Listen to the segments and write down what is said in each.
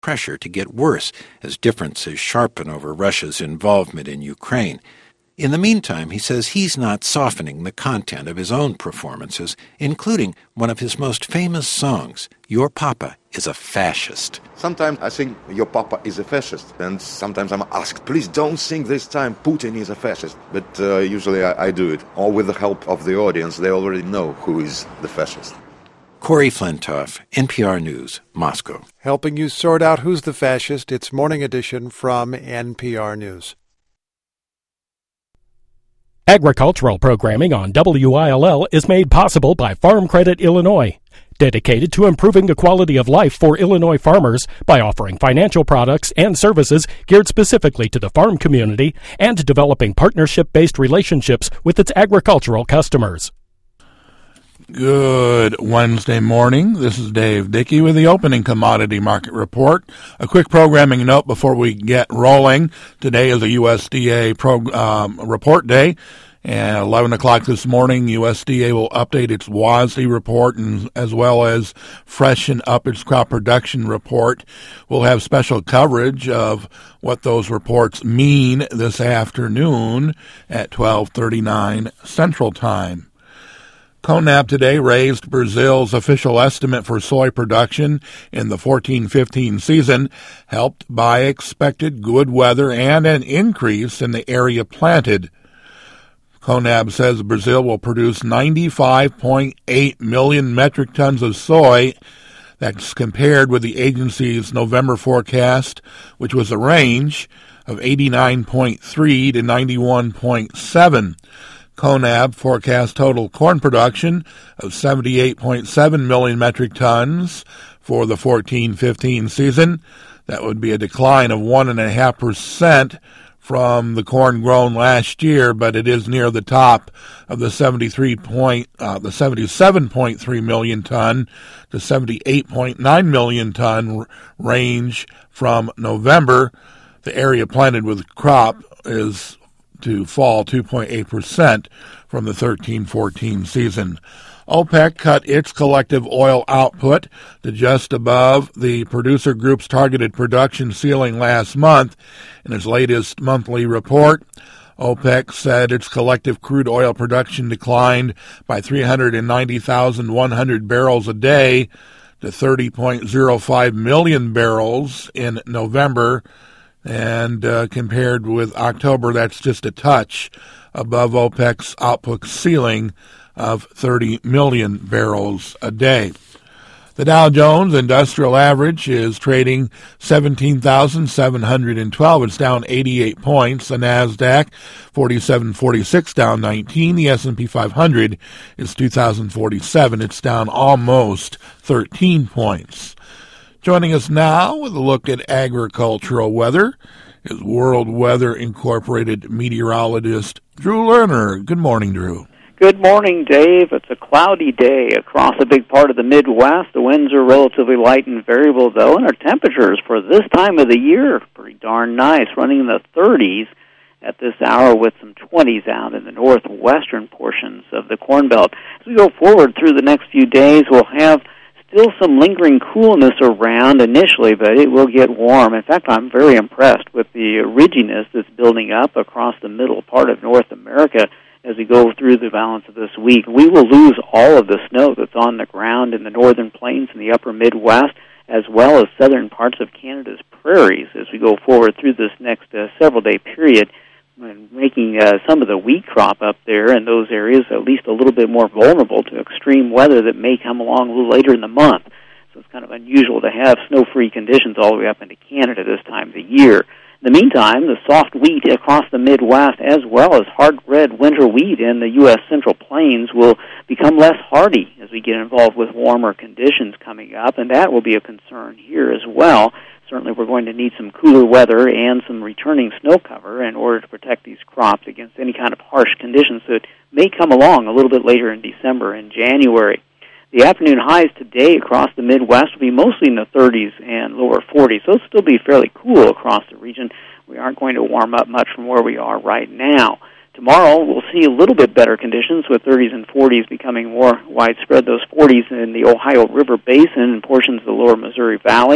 pressure to get worse as differences sharpen over Russia's involvement in Ukraine. In the meantime, he says he's not softening the content of his own performances, including one of his most famous songs, Your Papa is a Fascist. Sometimes I sing, Your Papa is a Fascist, and sometimes I'm asked, please don't sing this time, Putin is a fascist. But usually I do it, or with the help of the audience. They already know who is the fascist. Corey Flintoff, NPR News, Moscow. Helping you sort out who's the fascist, it's Morning Edition from NPR News. Agricultural programming on WILL is made possible by Farm Credit Illinois, dedicated to improving the quality of life for Illinois farmers by offering financial products and services geared specifically to the farm community and developing partnership-based relationships with its agricultural customers. Good Wednesday morning. This is Dave Dickey with the opening commodity market report. A quick programming note before we get rolling. Today is a USDA report day. And 11 o'clock this morning, USDA will update its WASDE report and as well as freshen up its crop production report. We'll have special coverage of what those reports mean this afternoon at 12:39 Central Time. CONAB today raised Brazil's official estimate for soy production in the 14-15 season, helped by expected good weather and an increase in the area planted. CONAB says Brazil will produce 95.8 million metric tons of soy. That's compared with the agency's November forecast, which was a range of 89.3 to 91.7. CONAB forecast total corn production of 78.7 million metric tons for the 14-15 season. That would be a decline of 1.5% from the corn grown last year, but it is near the top of the 77.3 million ton to 78.9 million ton range from November. The area planted with crop is to fall 2.8% from the 13-14 season. OPEC cut its collective oil output to just above the producer group's targeted production ceiling last month. In its latest monthly report, OPEC said its collective crude oil production declined by 390,100 barrels a day to 30.05 million barrels in November. And compared with October, that's just a touch above OPEC's output ceiling of 30 million barrels a day. The Dow Jones Industrial Average is trading 17,712. It's down 88 points. The NASDAQ, 4746, down 19. The S&P 500 is 2,047. It's down almost 13 points. Joining us now with a look at agricultural weather is World Weather Incorporated meteorologist Drew Lerner. Good morning, Drew. Good morning, Dave. It's a cloudy day across a big part of the Midwest. The winds are relatively light and variable, though, and our temperatures for this time of the year are pretty darn nice, running in the 30s at this hour with some 20s out in the northwestern portions of the Corn Belt. As we go forward through the next few days, we'll have still some lingering coolness around initially, but it will get warm. In fact, I'm very impressed with the ridginess that's building up across the middle part of North America as we go through the balance of this week. We will lose all of the snow that's on the ground in the northern plains and the upper Midwest, as well as southern parts of Canada's prairies as we go forward through this next several-day period, making some of the wheat crop up there in those areas at least a little bit more vulnerable to extreme weather that may come along a little later in the month. So it's kind of unusual to have snow-free conditions all the way up into Canada this time of the year. In the meantime, the soft wheat across the Midwest, as well as hard red winter wheat in the U.S. Central Plains, will become less hardy as we get involved with warmer conditions coming up, and that will be a concern here as well. Certainly we're going to need some cooler weather and some returning snow cover in order to protect these crops against any kind of harsh conditions that may come along a little bit later in December and January. The afternoon highs today across the Midwest will be mostly in the 30s and lower 40s, so it'll still be fairly cool across the region. We aren't going to warm up much from where we are right now. Tomorrow we'll see a little bit better conditions with 30s and 40s becoming more widespread, those 40s in the Ohio River Basin and portions of the lower Missouri Valley,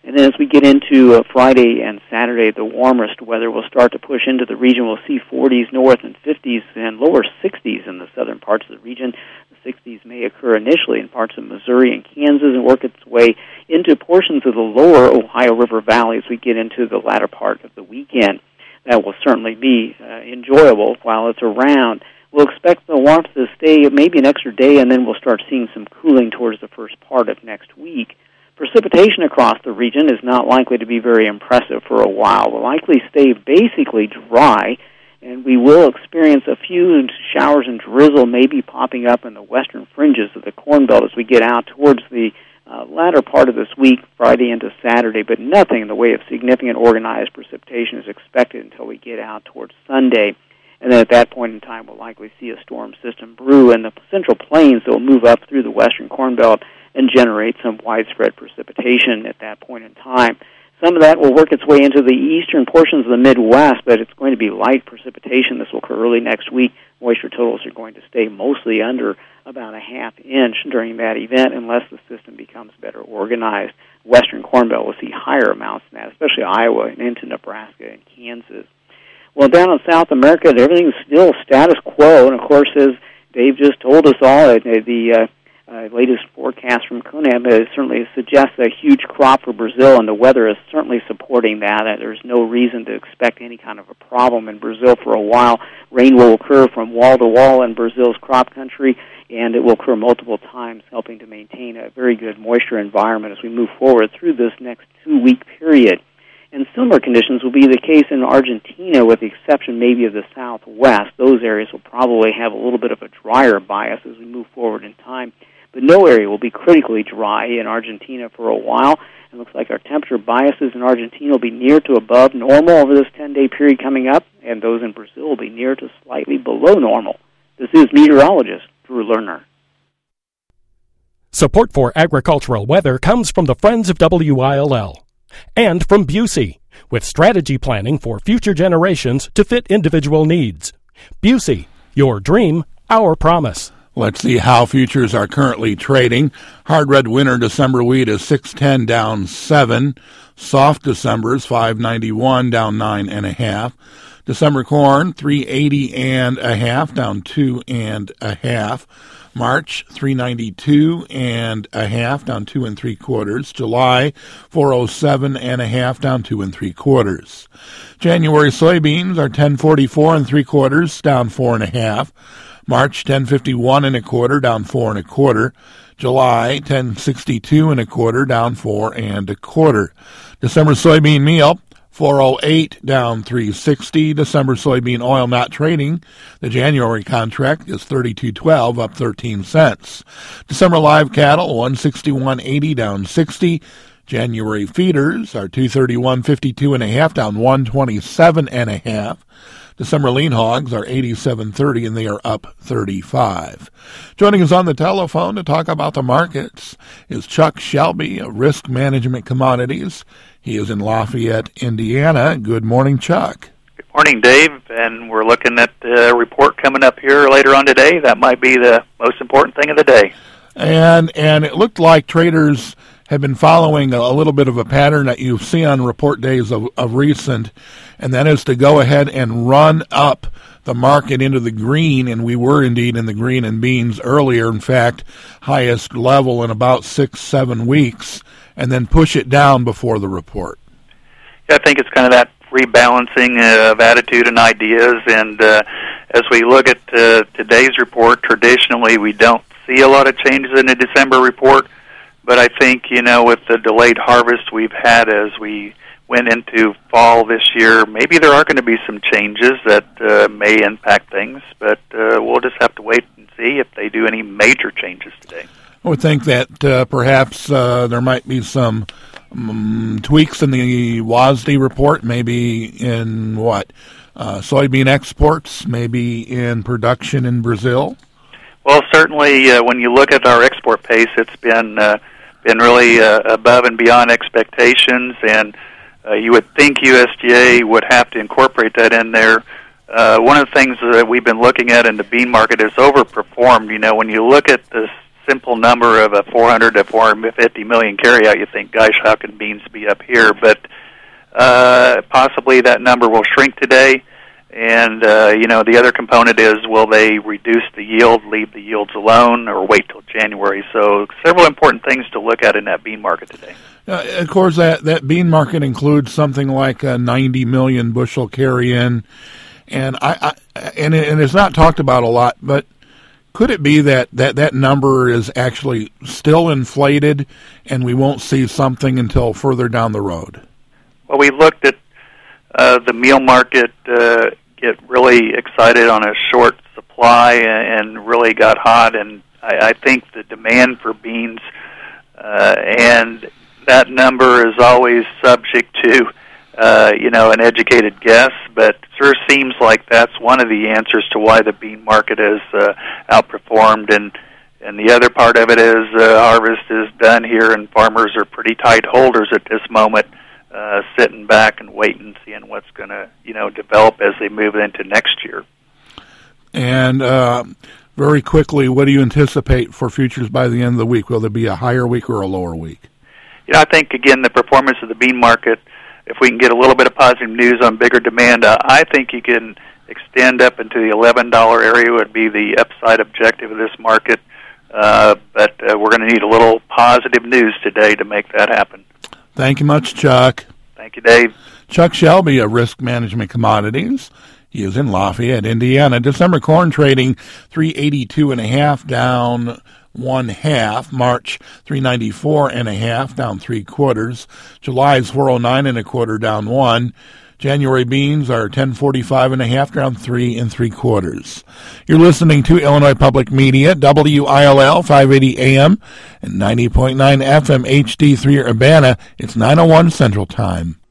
And then as we get into Friday and Saturday, the warmest weather will start to push into the region. We'll see 40s north and 50s and lower 60s in the southern parts of the region. The 60s may occur initially in parts of Missouri and Kansas and work its way into portions of the lower Ohio River Valley as we get into the latter part of the weekend. That will certainly be enjoyable while it's around. We'll expect the warmth to stay maybe an extra day, and then we'll start seeing some cooling towards the first part of next week. Precipitation across the region is not likely to be very impressive for a while. We'll likely stay basically dry, and we will experience a few showers and drizzle maybe popping up in the western fringes of the Corn Belt as we get out towards the latter part of this week, Friday into Saturday, but nothing in the way of significant organized precipitation is expected until we get out towards Sunday. And then at that point in time, we'll likely see a storm system brew in the Central Plains that will move up through the western Corn Belt and generate some widespread precipitation at that point in time. Some of that will work its way into the eastern portions of the Midwest, but it's going to be light precipitation. This will occur early next week. Moisture totals are going to stay mostly under about a half inch during that event unless the system becomes better organized. Western Corn Belt will see higher amounts than that, especially Iowa and into Nebraska and Kansas. Well, down in South America, everything's still status quo, and of course, as Dave just told us all, the latest forecast from CONAB certainly suggests a huge crop for Brazil, and the weather is certainly supporting that. There's no reason to expect any kind of a problem in Brazil for a while. Rain will occur from wall to wall in Brazil's crop country, and it will occur multiple times, helping to maintain a very good moisture environment as we move forward through this next 2-week period. And similar conditions will be the case in Argentina, with the exception maybe of the southwest. Those areas will probably have a little bit of a drier bias as we move forward in time. But no area will be critically dry in Argentina for a while. It looks like our temperature biases in Argentina will be near to above normal over this 10-day period coming up, and those in Brazil will be near to slightly below normal. This is meteorologist Drew Lerner. Support for agricultural weather comes from the Friends of WILL and from Busey, with strategy planning for future generations to fit individual needs. Busey, your dream, our promise. Let's see how futures are currently trading. Hard red winter December wheat is 610 down 7. Soft December is 591 down 9.5. December corn 380 and a half down 2 and a half. March 392 and a half down 2 3/4. July 407 and a half down 2 3/4. January soybeans are 1044 and 3/4 down 4 1/2. March 1051 and a quarter down 4 1/4. July 1062 and a quarter down 4 1/4. December soybean meal 408 down 360. December soybean oil not trading. The January contract is 32.12 up 13 cents. December live cattle 161.80 down 60. January feeders are 231.52 and a half down 127 and a half. December lean hogs are 87.30 and they are up 35. Joining us on the telephone to talk about the markets is Chuck Shelby of Risk Management Commodities. He is in Lafayette, Indiana. Good morning, Chuck. Good morning, Dave. And we're looking at the report coming up here later on today. That might be the most important thing of the day. And it looked like traders have been following a little bit of a pattern that you see on report days of recent, and that is to go ahead and run up the market into the green, and we were indeed in the green in beans earlier, in fact, highest level in about 6-7 weeks, and then push it down before the report. Yeah, I think it's kind of that rebalancing of attitude and ideas, and as we look at today's report, traditionally we don't see a lot of changes in the December report. But I think, with the delayed harvest we've had as we went into fall this year, maybe there are going to be some changes that may impact things, but we'll just have to wait and see if they do any major changes today. I would think that perhaps there might be some tweaks in the WASDE report, maybe in soybean exports, maybe in production in Brazil? Well, certainly when you look at our export pace, it's been really above and beyond expectations, and you would think USDA would have to incorporate that in there. One of the things that we've been looking at in the bean market is overperformed. When you look at the simple number of a 400 to 450 million carryout, you think, gosh, how can beans be up here? But possibly that number will shrink today. And, the other component is, will they reduce the yield, leave the yields alone, or wait till January? So several important things to look at in that bean market today. Of course, that bean market includes something like a 90 million bushel carry-in. And and it's not talked about a lot, but could it be that number is actually still inflated and we won't see something until further down the road? Well, we looked at the meal market get really excited on a short supply and really got hot, and I think the demand for beans and that number is always subject to an educated guess, but it sure seems like that's one of the answers to why the bean market has outperformed. And the other part of it is harvest is done here, and farmers are pretty tight holders at this moment, sitting back and waiting, seeing what's going to develop as they move into next year. And very quickly, what do you anticipate for futures by the end of the week? Will there be a higher week or a lower week? I think, again, the performance of the bean market, if we can get a little bit of positive news on bigger demand, I think you can extend up into the $11 area would be the upside objective of this market. But we're going to need a little positive news today to make that happen. Thank you much, Chuck. Thank you, Dave. Chuck Shelby of Risk Management Commodities. He is in Lafayette, Indiana. December corn trading 382.5, down 1/2. March 394.5, down 3/4. July's 409.25, down 1. January beans are 1045.5, down 3 3/4. You're listening to Illinois Public Media, WILL 580 AM and 90.9 FM HD3 Urbana. It's 9:01 Central Time.